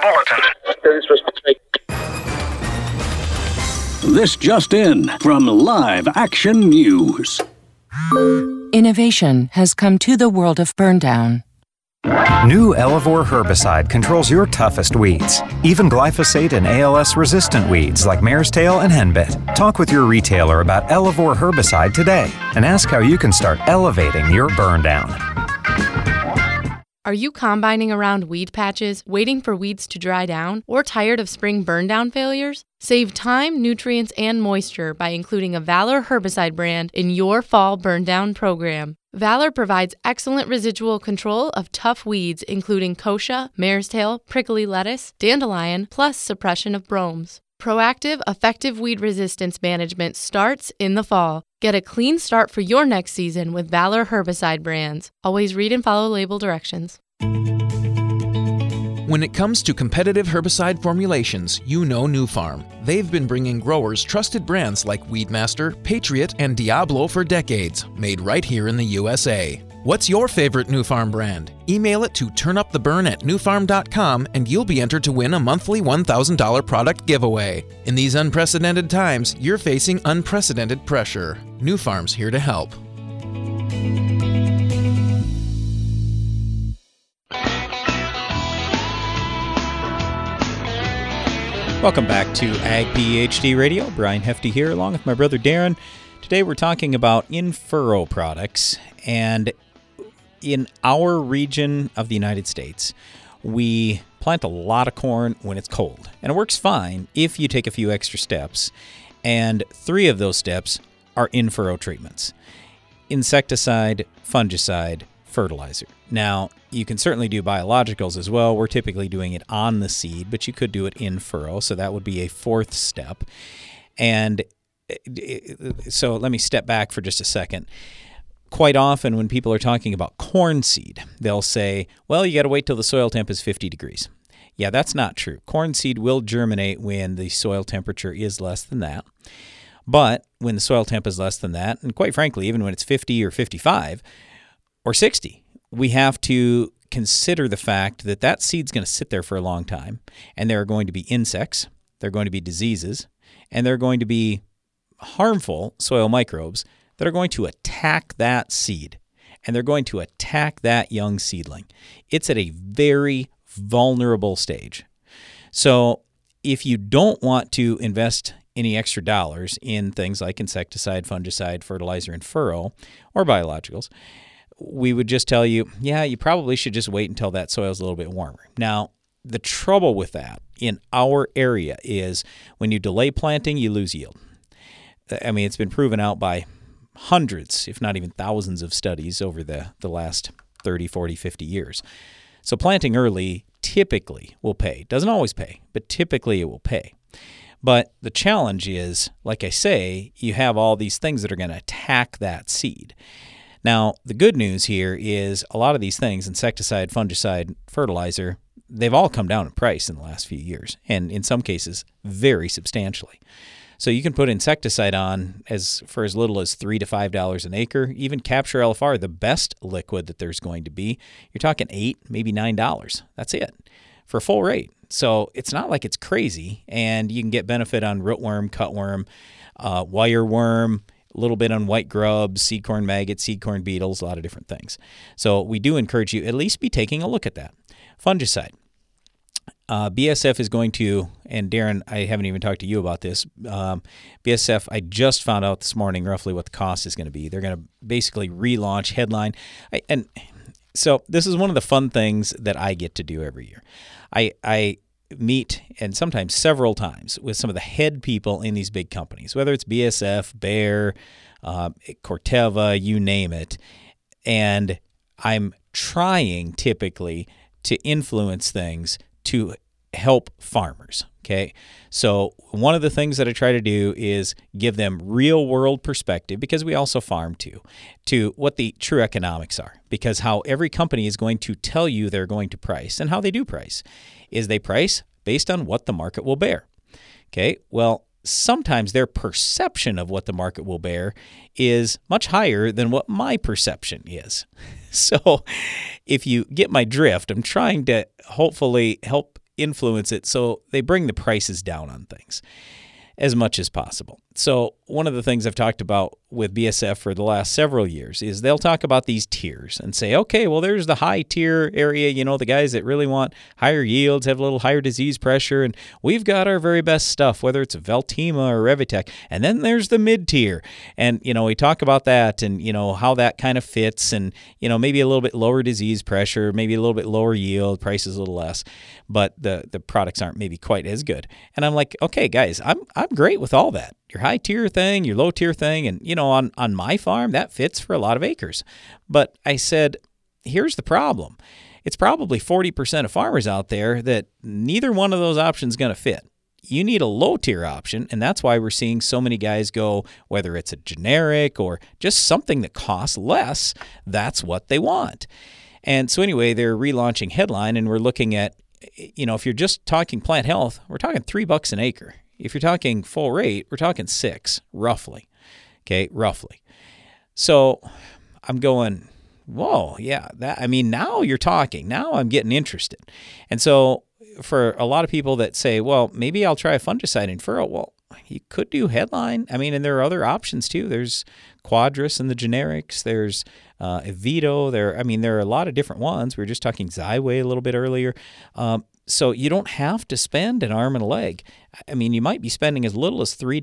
bulletin. This just in from Live Action News. Innovation has come to the world of burndown. New Elevore herbicide controls your toughest weeds, even glyphosate and ALS-resistant weeds like mare's tail and henbit. Talk with your retailer about Elevore herbicide today and ask how you can start elevating your burndown. Are you combining around weed patches, waiting for weeds to dry down, or tired of spring burndown failures? Save time, nutrients, and moisture by including a Valor herbicide brand in your fall burndown program. Valor provides excellent residual control of tough weeds including kochia, mare's tail, prickly lettuce, dandelion, plus suppression of bromes. Proactive, effective weed resistance management starts in the fall. Get a clean start for your next season with Valor herbicide brands. Always read and follow label directions. When it comes to competitive herbicide formulations, you know New Farm. They've been bringing growers trusted brands like Weedmaster, Patriot, and Diablo for decades, made right here in the USA. What's your favorite New Farm brand? Email it to turnuptheburn@newfarm.com and you'll be entered to win a monthly $1,000 product giveaway. In these unprecedented times, you're facing unprecedented pressure. New Farm's here to help. Welcome back to Ag PhD Radio. Brian Hefty here along with my brother Darren. Today we're talking about in-furrow products, and in our region of the United States, we plant a lot of corn when it's cold, and it works fine if you take a few extra steps, and 3 of those steps are in-furrow treatments: insecticide, fungicide, fertilizer. Now, you can certainly do biologicals as well. We're typically doing it on the seed, but you could do it in furrow, so that would be a 4th step. And so let me step back for just a second. Quite often when people are talking about corn seed, they'll say, well, you got to wait till the soil temp is 50 degrees. Yeah, that's not true. Corn seed will germinate when the soil temperature is less than that. But when the soil temp is less than that, and quite frankly, even when it's 50 or 55 or 60, we have to consider the fact that that seed's going to sit there for a long time, and there are going to be insects, there are going to be diseases, and there are going to be harmful soil microbes that are going to attack that seed, and they're going to attack that young seedling. It's at a very vulnerable stage. So if you don't want to invest any extra dollars in things like insecticide, fungicide, fertilizer, and furrow, or biologicals, we would just tell you, yeah, you probably should just wait until that soil's a little bit warmer. Now, the trouble with that in our area is when you delay planting, you lose yield. I mean, it's been proven out by hundreds, if not even thousands of studies over the last 30, 40, 50 years. So planting early typically will pay. Doesn't always pay, but typically it will pay. But the challenge is, like I say, you have all these things that are going to attack that seed. Now, the good news here is a lot of these things, insecticide, fungicide, fertilizer, they've all come down in price in the last few years, and in some cases, very substantially. So you can put insecticide on for as little as $3 to $5 an acre. Even Capture LFR, the best liquid that there's going to be, you're talking $8, maybe $9. That's it for full rate. So it's not like it's crazy, and you can get benefit on rootworm, cutworm, wireworm, a little bit on white grubs, seed corn maggots, seed corn beetles, a lot of different things. So we do encourage you at least be taking a look at that. Fungicide. BASF is going to, and Darren, I haven't even talked to you about this. BASF, I just found out this morning roughly what the cost is going to be. They're going to basically relaunch Headline. And so this is one of the fun things that I get to do every year. I meet, and sometimes several times, with some of the head people in these big companies, whether it's BASF, Bayer, Corteva, you name it. And I'm trying typically to influence things to help farmers, okay? So one of the things that I try to do is give them real-world perspective, because we also farm too, to what the true economics are, because how every company is going to tell you they're going to price, and how they do price, is they price based on what the market will bear, okay? Well, sometimes their perception of what the market will bear is much higher than what my perception is. So if you get my drift, I'm trying to hopefully help influence it so they bring the prices down on things as much as possible. So one of the things I've talked about with BASF for the last several years is they'll talk about these tiers and say, okay, well, there's the high tier area, you know, the guys that really want higher yields, have a little higher disease pressure, and we've got our very best stuff, whether it's Veltima or Revitec. And then there's the mid tier. And, you know, we talk about that and, you know, how that kind of fits and, you know, maybe a little bit lower disease pressure, maybe a little bit lower yield, price is a little less, but the products aren't maybe quite as good. And I'm like, okay, guys, I'm great with all that. your high tier thing, your low tier thing. And, on my farm, that fits for a lot of acres. But I said, here's the problem. It's probably 40% of farmers out there that neither one of those options is going to fit. You need a low tier option, and that's why we're seeing so many guys go, whether it's a generic or just something that costs less, that's what they want. And so anyway, they're relaunching Headline, and we're looking at, if you're just talking plant health, we're talking $3 an acre. If you're talking full rate, we're talking $6, roughly. Okay, roughly. So I'm going, whoa, yeah, now you're talking. Now I'm getting interested. And so for a lot of people that say, well, maybe I'll try a fungicide in furrow. Well, you could do Headline. And there are other options too. There's Quadris and the generics. There's Evito. There are a lot of different ones. We were just talking Xyway a little bit earlier. So you don't have to spend an arm and a leg. You might be spending as little as $3.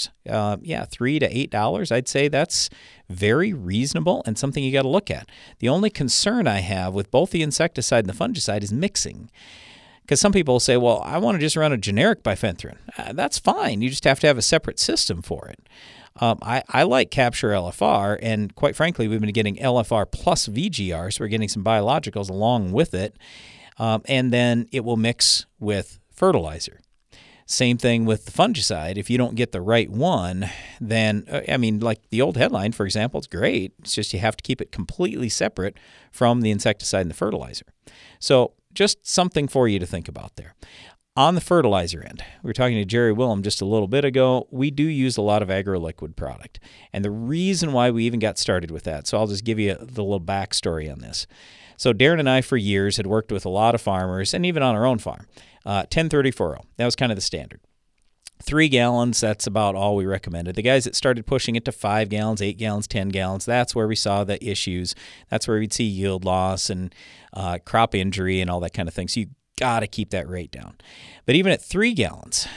$3 to $8. I'd say that's very reasonable and something you got to look at. The only concern I have with both the insecticide and the fungicide is mixing. Because some people say, well, I want to just run a generic bifenthrin. That's fine. You just have to have a separate system for it. I like Capture LFR, and quite frankly, we've been getting LFR plus VGR, so we're getting some biologicals along with it, and then it will mix with fertilizer. Same thing with the fungicide. If you don't get the right one, then, like the old Headline, for example, it's great. It's just you have to keep it completely separate from the insecticide and the fertilizer. So just something for you to think about there. On the fertilizer end, we were talking to Jerry Willem just a little bit ago. We do use a lot of AgroLiquid product. And the reason why we even got started with that, so I'll just give you the little backstory on this. So Darren and I for years had worked with a lot of farmers, and even on our own farm, 10-30-40. That was kind of the standard. 3 gallons, that's about all we recommended. The guys that started pushing it to 5 gallons, 8 gallons, 10 gallons, that's where we saw the issues. That's where we'd see yield loss and crop injury and all that kind of thing. So you got to keep that rate down. But even at 3 gallons,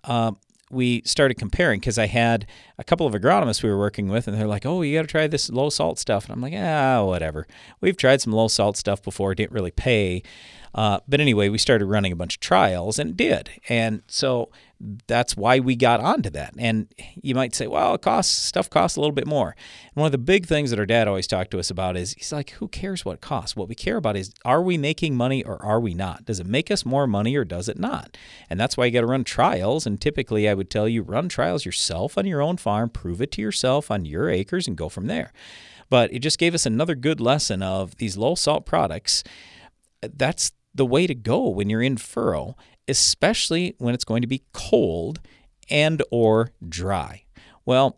we started comparing because I had a couple of agronomists we were working with, and they're like, oh, you got to try this low salt stuff. And I'm like, whatever. We've tried some low salt stuff before. It didn't really pay. But anyway, we started running a bunch of trials, and it did. And so that's why we got onto that. And you might say, well, stuff costs a little bit more. And one of the big things that our dad always talked to us about is, he's like, who cares what it costs? What we care about is, are we making money or are we not? Does it make us more money or does it not? And that's why you got to run trials. And typically I would tell you, run trials yourself on your own farm, prove it to yourself on your acres, and go from there. But it just gave us another good lesson of these low salt products. That's the way to go when you're in furrow, especially when it's going to be cold and or dry. Well,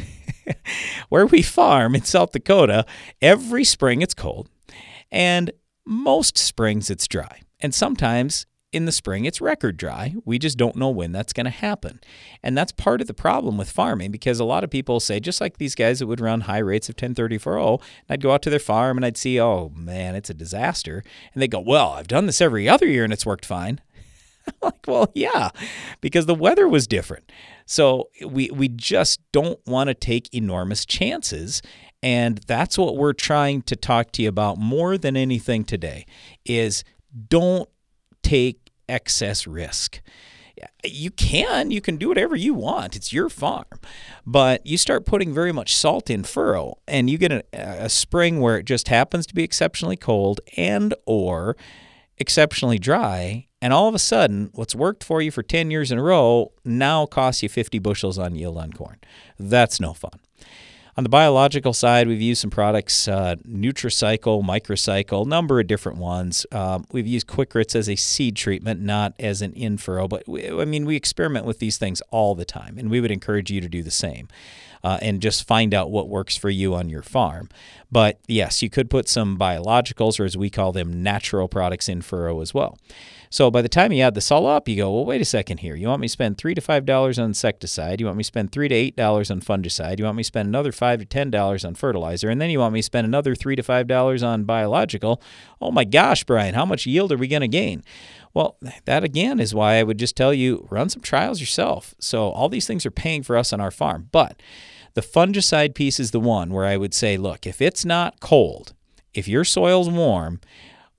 where we farm in South Dakota, every spring it's cold, and most springs it's dry. And sometimes in the spring it's record dry. We just don't know when that's going to happen. And that's part of the problem with farming, because a lot of people say, just like these guys that would run high rates of 10-30-40, and I'd go out to their farm and I'd see, oh man, it's a disaster. And they go, well, I've done this every other year and it's worked fine. I'm like, well, yeah, because the weather was different. So we just don't want to take enormous chances. And that's what we're trying to talk to you about more than anything today, is don't take excess risk. You can do whatever you want. It's your farm. But you start putting very much salt in furrow, and you get a spring where it just happens to be exceptionally cold and or exceptionally dry, and all of a sudden, what's worked for you for 10 years in a row now costs you 50 bushels on yield on corn. That's no fun. On the biological side, we've used some products, Nutricycle, Microcycle, a number of different ones. We've used Quick-Rits as a seed treatment, not as an in-furrow. But, we experiment with these things all the time, and we would encourage you to do the same and just find out what works for you on your farm. But, yes, you could put some biologicals, or as we call them, natural products in furrow as well. So by the time you add this all up, you go, well, wait a second here. You want me to spend $3 to $5 on insecticide. You want me to spend $3 to $8 on fungicide. You want me to spend another $5 to $10 on fertilizer. And then you want me to spend another $3 to $5 on biological. Oh my gosh, Brian, how much yield are we going to gain? Well, that again is why I would just tell you, run some trials yourself. So all these things are paying for us on our farm. But the fungicide piece is the one where I would say, look, if it's not cold, if your soil's warm,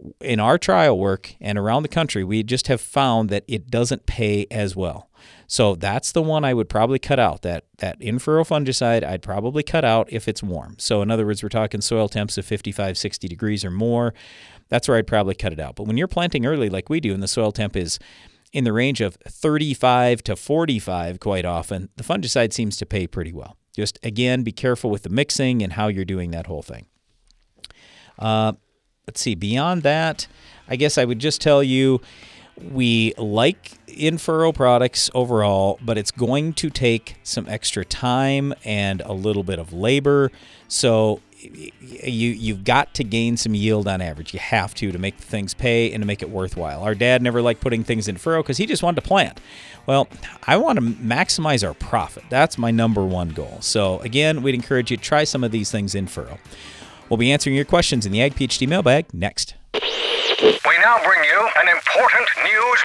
in our trial work and around the country, we just have found that it doesn't pay as well. So that's the one I would probably cut out. That in-furrow fungicide, I'd probably cut out if it's warm. So in other words, we're talking soil temps of 55, 60 degrees or more. That's where I'd probably cut it out. But when you're planting early like we do and the soil temp is in the range of 35 to 45 quite often, the fungicide seems to pay pretty well. Just, again, be careful with the mixing and how you're doing that whole thing. Let's see. Beyond that, I guess I would just tell you we like in-furrow products overall, but it's going to take some extra time and a little bit of labor. So you've got to gain some yield on average. You have to make the things pay and to make it worthwhile. Our dad never liked putting things in furrow because he just wanted to plant. Well, I want to maximize our profit. That's my number one goal. So again, we'd encourage you to try some of these things in furrow. We'll be answering your questions in the Ag PhD mailbag next. We now bring you an important news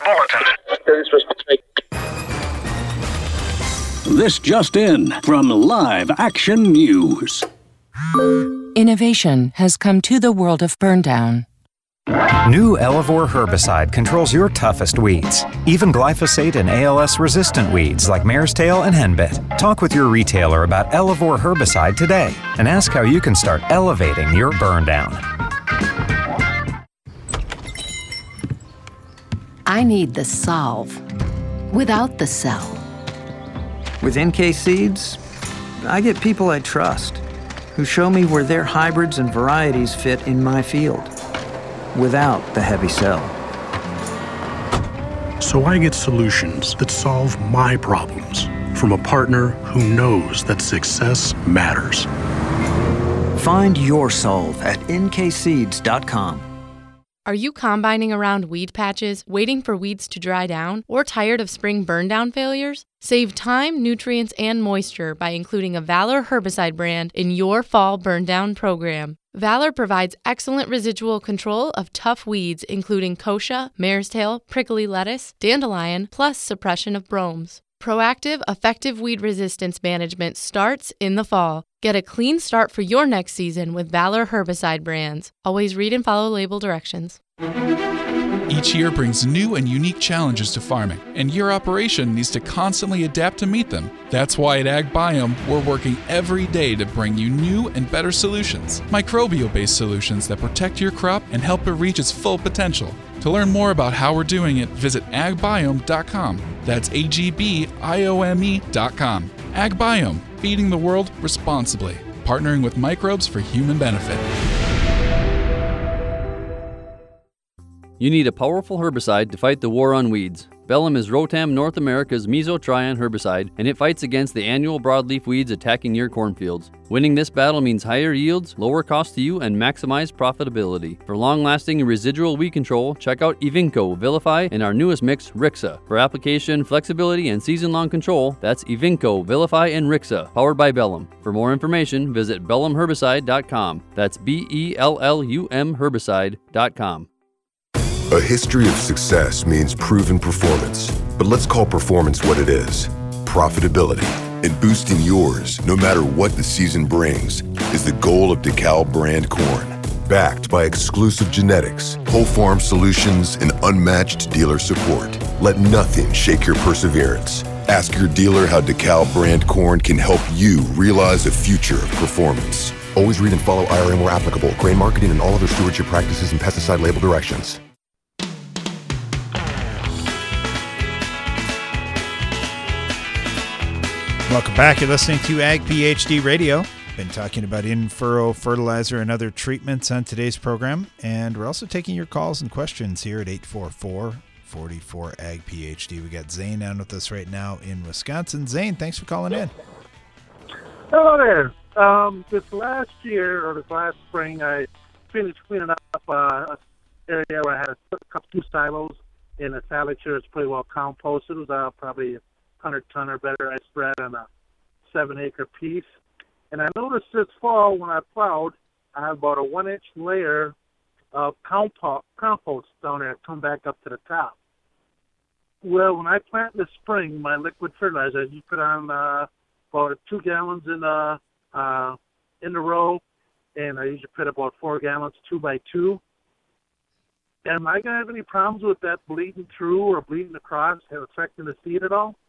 bulletin. This just in from Live Action News. Innovation has come to the world of burndown. New Elevore herbicide controls your toughest weeds, even glyphosate and ALS-resistant weeds like mare's tail and henbit. Talk with your retailer about Elevore herbicide today and ask how you can start elevating your burn down. I need the solve without the sell. With NK Seeds, I get people I trust who show me where their hybrids and varieties fit in my field without the heavy sell. So I get solutions that solve my problems from a partner who knows that success matters. Find your solve at nkseeds.com. Are you combining around weed patches, waiting for weeds to dry down, or tired of spring burn-down failures? Save time, nutrients, and moisture by including a Valor herbicide brand in your fall burn-down program. Valor provides excellent residual control of tough weeds including kochia, mare's tail, prickly lettuce, dandelion, plus suppression of bromes. Proactive, effective weed resistance management starts in the fall. Get a clean start for your next season with Valor herbicide brands. Always read and follow label directions. Each year brings new and unique challenges to farming, and your operation needs to constantly adapt to meet them. That's why at AgBiome, we're working every day to bring you new and better solutions, microbial-based solutions that protect your crop and help it reach its full potential. To learn more about how we're doing it, visit agbiome.com. That's AGBIOME.com. AgBiome, feeding the world responsibly, partnering with microbes for human benefit. You need a powerful herbicide to fight the war on weeds. Bellum is Rotam North America's mesotrione herbicide, and it fights against the annual broadleaf weeds attacking your cornfields. Winning this battle means higher yields, lower cost to you, and maximized profitability. For long-lasting and residual weed control, check out Evinco, Vilify, and our newest mix, Rixa. For application, flexibility, and season-long control, that's Evinco, Vilify, and Rixa, powered by Bellum. For more information, visit BellumHerbicide.com. That's BELLUM herbicide.com. A history of success means proven performance, but let's call performance what it is: profitability. And boosting yours, no matter what the season brings, is the goal of DeKalb brand corn. Backed by exclusive genetics, whole farm solutions, and unmatched dealer support. Let nothing shake your perseverance. Ask your dealer how DeKalb brand corn can help you realize a future of performance. Always read and follow IRM where applicable, grain marketing, and all other stewardship practices and pesticide label directions. Welcome back. You're listening to Ag PhD Radio. Been talking about in-furrow fertilizer and other treatments on today's program, and we're also taking your calls and questions here at 844-44-AG-PhD. We got Zane on with us right now in Wisconsin. Zane, thanks for calling in. Hello there. This last year, or this last spring, I finished cleaning up an area where I had two silos in a silage here. It's pretty well composted. It was probably 100-ton or better I spread on a 7-acre piece. And I noticed this fall when I plowed, I have about a 1-inch layer of compost down there come back up to the top. Well, when I plant this spring, my liquid fertilizer, you put on about 2 gallons in the row, and I usually put about 4 gallons 2 by 2. am I going to have any problems with that bleeding through or bleeding across and affecting the seed at all?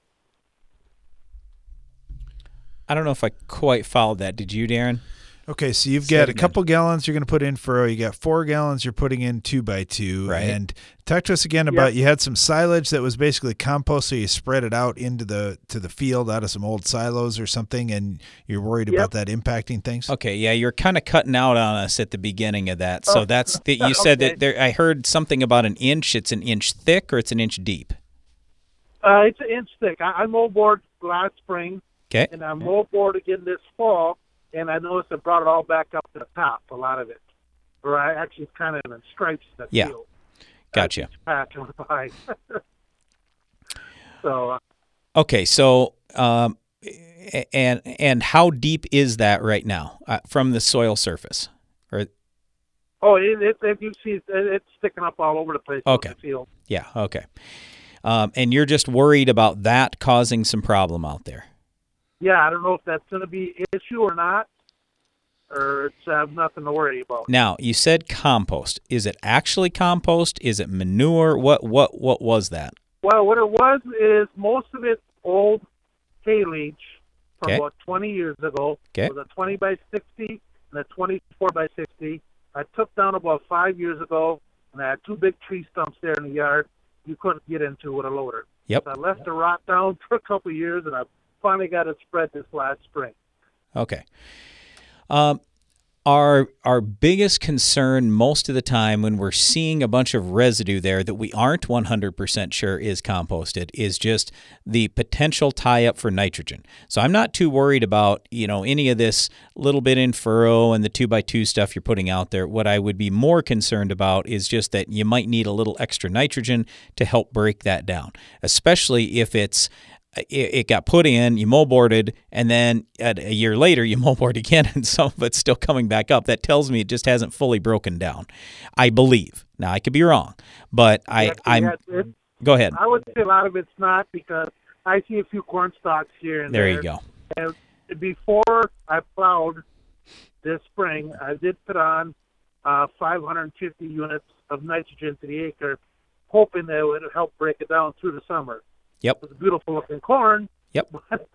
I don't know if I quite followed that. Did you, Darren? Okay, so you've got a couple gallons you're going to put in furrow. You got 4 gallons you're putting in 2x2. Right. And talk to us again about you had some silage that was basically compost, so you spread it out into the field out of some old silos or something, and you're worried about that impacting things? Okay, yeah, you're kind of cutting out on us at the beginning of that. So that's you said that there. I heard something about an inch. It's an inch thick or it's an inch deep? It's an inch thick. I moldboard last spring, and I moldboard again this fall. And I noticed it brought it all back up to the top, a lot of it. Or I actually kind of in stripes in the field. Gotcha. Patch on the pie. So. Okay, so and how deep is that right now from the soil surface? Or you see, it's sticking up all over the place. Okay. In the field. Yeah. Okay. And you're just worried about that causing some problem out there. Yeah, I don't know if that's going to be an issue or not, or it's nothing to worry about. Now, you said compost. Is it actually compost? Is it manure? What was that? Well, what it was is most of it old hay leach from about 20 years ago. It was a 20 by 60 and a 24 by 60. I took down about 5 years ago, and I had 2 big tree stumps there in the yard you couldn't get into with a loader. Yep. So I left it rot down for a couple of years, and I finally got it spread this last spring. Okay. Our biggest concern most of the time when we're seeing a bunch of residue there that we aren't 100% sure is composted is just the potential tie-up for nitrogen. So I'm not too worried about, any of this little bit in furrow and the 2x2 stuff you're putting out there. What I would be more concerned about is just that you might need a little extra nitrogen to help break that down, especially if it got put in, you moldboarded, and then a year later you moldboard again, and some of it's still coming back up. That tells me it just hasn't fully broken down, I believe. Now, I could be wrong, but go ahead. I would say a lot of it's not, because I see a few corn stalks here and there. There you go. And before I plowed this spring, I did put on 550 units of nitrogen to the acre, hoping that it would help break it down through the summer. Yep. It was beautiful looking corn. Yep.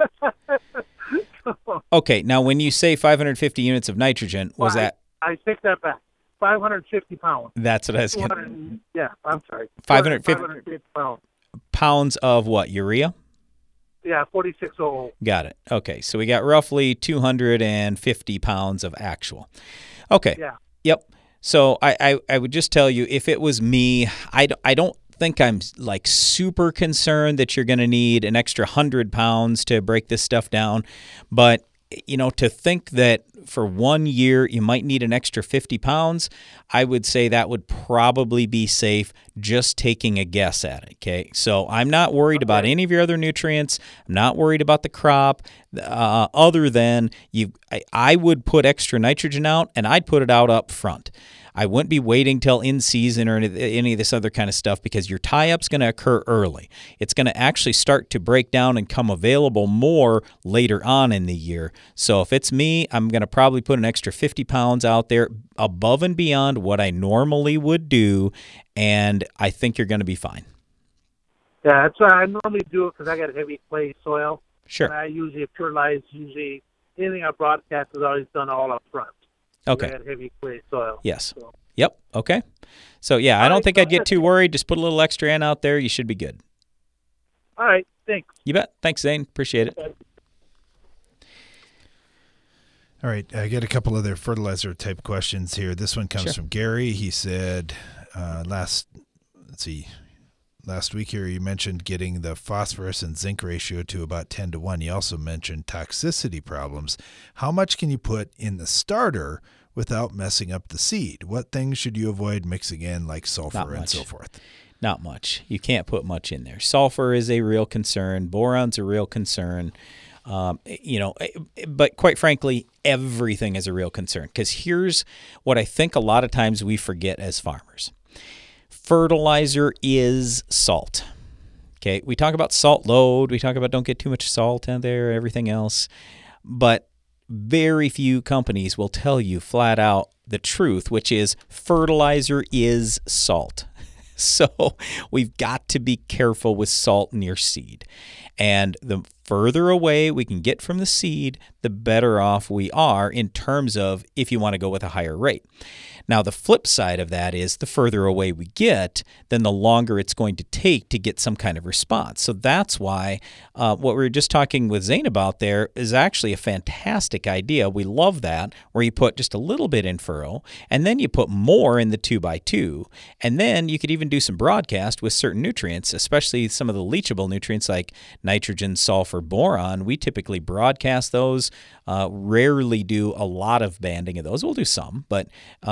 Okay, now when you say 550 units of nitrogen, was that? I take that back. 550 pounds. That's what I was getting. Yeah, I'm sorry. 550 pounds. Pounds of what, urea? Yeah, 4600. Got it. Okay, so we got roughly 250 pounds of actual. Okay. Yeah. Yep. So I would just tell you, if it was me, I don't think I'm like super concerned that you're going to need an extra 100 pounds to break this stuff down. But, to think that for 1 year you might need an extra 50 pounds, I would say that would probably be safe, just taking a guess at it. Okay. So I'm not worried about any of your other nutrients. I'm not worried about the crop other than I would put extra nitrogen out, and I'd put it out up front. I wouldn't be waiting till in season or any of this other kind of stuff, because your tie-up's going to occur early. It's going to actually start to break down and come available more later on in the year. So if it's me, I'm going to probably put an extra 50 pounds out there above and beyond what I normally would do, and I think you're going to be fine. Yeah, that's why I normally do it, because I got heavy clay soil. Sure. And I usually fertilize, anything I broadcast is always done all up front. Okay. I had heavy clay soil. Yes. So. Yep. Okay. So, yeah, I don't think I'd get too worried. Just put a little extra in out there. You should be good. All right. Thanks. You bet. Thanks, Zane. Appreciate it. All right. I got a couple other fertilizer type questions here. This one comes from Gary. He said last week here you mentioned getting the phosphorus and zinc ratio to about 10-1. You also mentioned toxicity problems. How much can you put in the starter without messing up the seed? What things should you avoid mixing in, like sulfur and so forth? Not much. You can't put much in there. Sulfur is a real concern. Boron's a real concern. But quite frankly, everything is a real concern, because here's what I think a lot of times we forget as farmers. Fertilizer is salt. Okay, we talk about salt load. We talk about don't get too much salt in there, everything else. But very few companies will tell you flat out the truth, which is fertilizer is salt. So we've got to be careful with salt near seed. And the further away we can get from the seed, the better off we are in terms of if you want to go with a higher rate. Now, the flip side of that is the further away we get, then the longer it's going to take to get some kind of response. So that's why what we were just talking with Zane about there is actually a fantastic idea. We love that, where you put just a little bit in furrow, and then you put more in the 2x2, and then you could even do some broadcast with certain nutrients, especially some of the leachable nutrients like nitrogen, sulfur, boron. We typically broadcast those, rarely do a lot of banding of those. We'll do some, but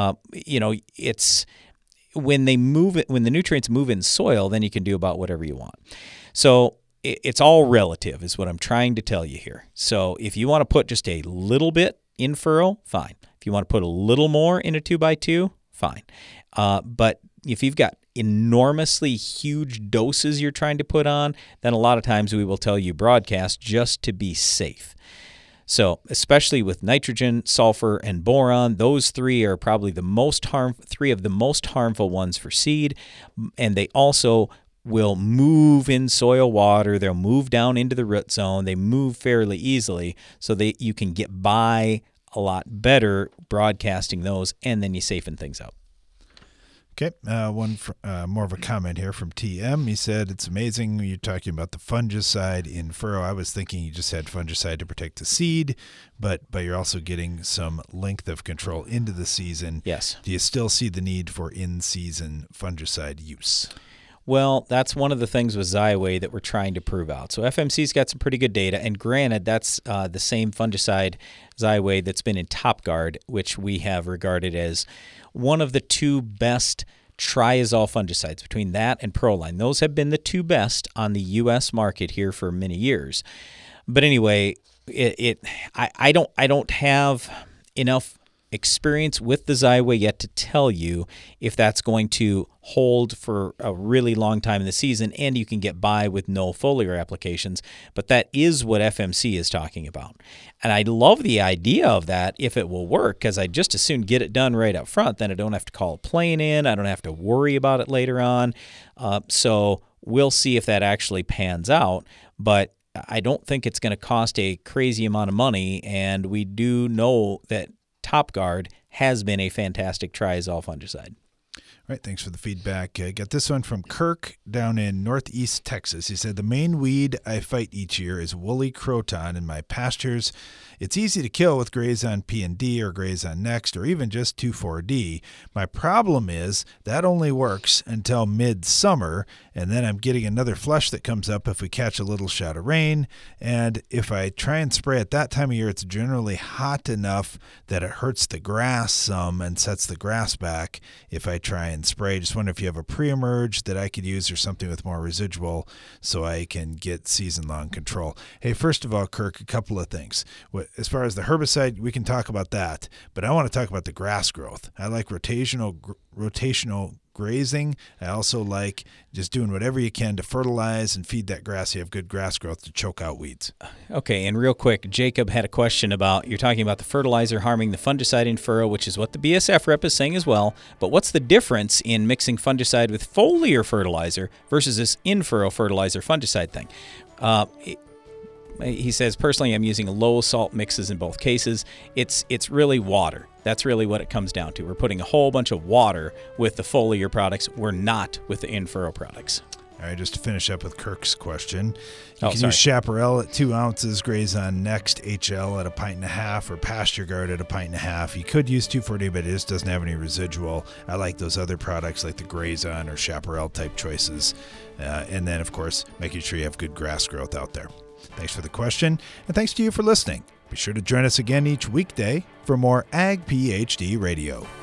it's when the nutrients move in soil, then you can do about whatever you want. So it's all relative is what I'm trying to tell you here. So if you want to put just a little bit in furrow, fine. If you want to put a little more in a 2x2, fine. But if you've got enormously huge doses you're trying to put on, then a lot of times we will tell you broadcast just to be safe. So especially with nitrogen, sulfur, and boron, those three are probably three of the most harmful ones for seed, and they also will move in soil water. They'll move down into the root zone. They move fairly easily, so you can get by a lot better broadcasting those, and then you safeten things out. Okay, more of a comment here from TM. He said, it's amazing when you're talking about the fungicide in furrow. I was thinking you just had fungicide to protect the seed, but you're also getting some length of control into the season. Yes. Do you still see the need for in-season fungicide use? Well, that's one of the things with Xyway that we're trying to prove out. So FMC's got some pretty good data, and granted, that's the same fungicide, Xyway, that's been in TopGuard, which we have regarded as one of the two best triazole fungicides between that and Proline. Those have been the two best on the U.S. market here for many years. But anyway, I don't have enough experience with the Xyway yet to tell you if that's going to hold for a really long time in the season and you can get by with no foliar applications, but that is what FMC is talking about. And I love the idea of that if it will work, because I just as soon get it done right up front, then I don't have to call a plane in, I don't have to worry about it later on. So we'll see if that actually pans out, but I don't think it's going to cost a crazy amount of money, and we do know that TopGuard has been a fantastic triazole fungicide. All right, thanks for the feedback. I got this one from Kirk down in northeast Texas. He said, the main weed I fight each year is woolly croton in my pastures. It's easy to kill with Grazon P&D or Grazon Next or even just 2,4-D. My problem is that only works until mid-summer, and then I'm getting another flush that comes up if we catch a little shot of rain. And if I try and spray at that time of year, it's generally hot enough that it hurts the grass some and sets the grass back if I try and spray. Just wonder if you have a pre-emerge that I could use or something with more residual so I can get season-long control. Hey, first of all, Kirk, a couple of things. As far as the herbicide, we can talk about that, but I want to talk about the grass growth. I like rotational grazing. I also like just doing whatever you can to fertilize and feed that grass. You have good grass growth to choke out weeds. Okay, and real quick, Jacob had a question about, you're talking about the fertilizer harming the fungicide in furrow, which is what the BSF rep is saying as well, but what's the difference in mixing fungicide with foliar fertilizer versus this in-furrow fertilizer fungicide thing? He says, personally, I'm using low salt mixes in both cases. It's really water. That's really what it comes down to. We're putting a whole bunch of water with the foliar products. We're not with the in-furrow products. All right, just to finish up with Kirk's question. You can use Chaparral at 2 ounces, Grazon Next HL at 1.5 pints, or Pasture Guard at 1.5 pints. You could use 2,4-D, but it just doesn't have any residual. I like those other products like the Grazon or Chaparral type choices. And then, of course, making sure you have good grass growth out there. Thanks for the question, and thanks to you for listening. Be sure to join us again each weekday for more Ag PhD Radio.